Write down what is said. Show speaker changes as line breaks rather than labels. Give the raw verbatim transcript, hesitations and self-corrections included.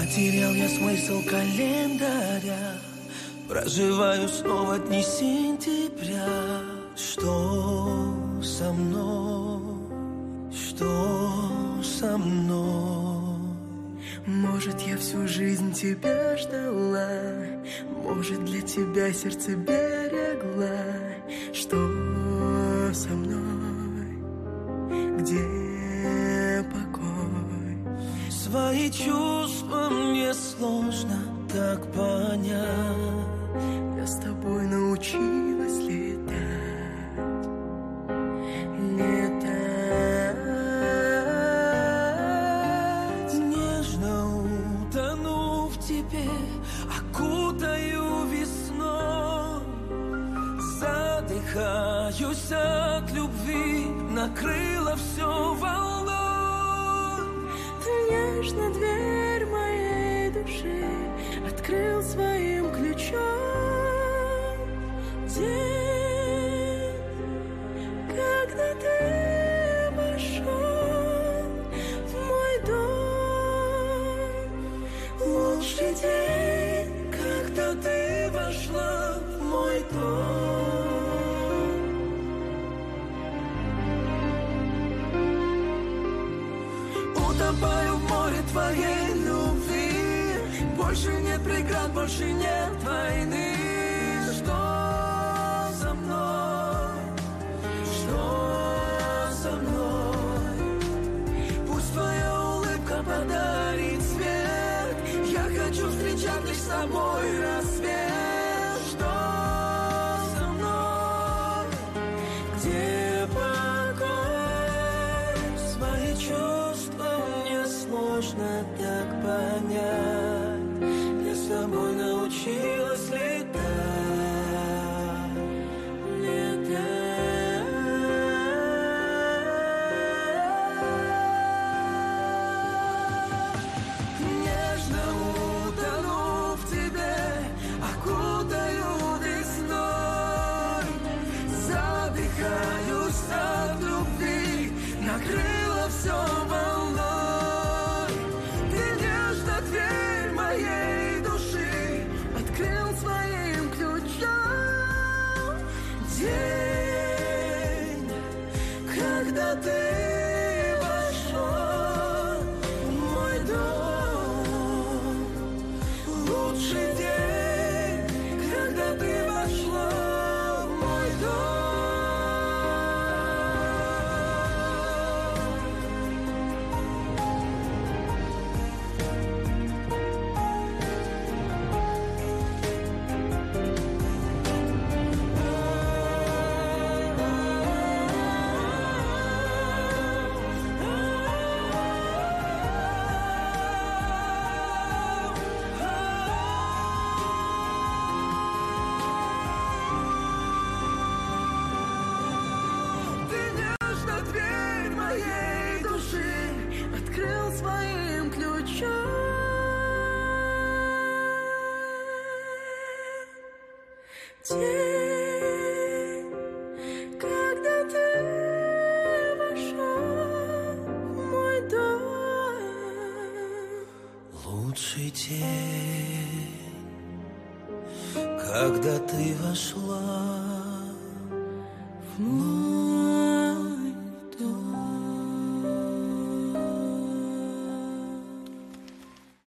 Потерял я смысл календаря, проживаю снова дни сентября. Что со мной? Что со мной?
Может, я всю жизнь тебя ждала, может, для тебя сердце берегла. Что со мной? Где покой?
Свои чувства мне сложно так понять.
Я с тобой научилась летать, летать.
Нежно утону в тебе, окутаю весной. Задыхаюсь от любви, накрыло все волной.
Ты нежно дверь моей души открыл своим ключом. День, когда ты вошел в мой дом.
Лучший день, когда ты вошла в мой дом. Утопаю в море твоей любви. Больше нет преград, больше нет войны. Что со мной? Что со мной? Пусть твоя улыбка подарит свет. Я хочу встречать лишь с тобой рассвет. Что со мной? Где покой? Свои чувства мне сложно так понять. Я с тобой научилась летать, летать. Нежно утону в тебе, окутаю весной. Задыхаюсь от любви, накрыло все волной. Ты нежно дверь моей души открыл своим ключом. День, когда ты вошел в мой дом. Лучший день, когда ты вошла в мой дом. Ты нежно дверь моей души
Открыл своим ключом. День, когда ты вошел в мой дом.
Лучший день, когда ты вошла в мой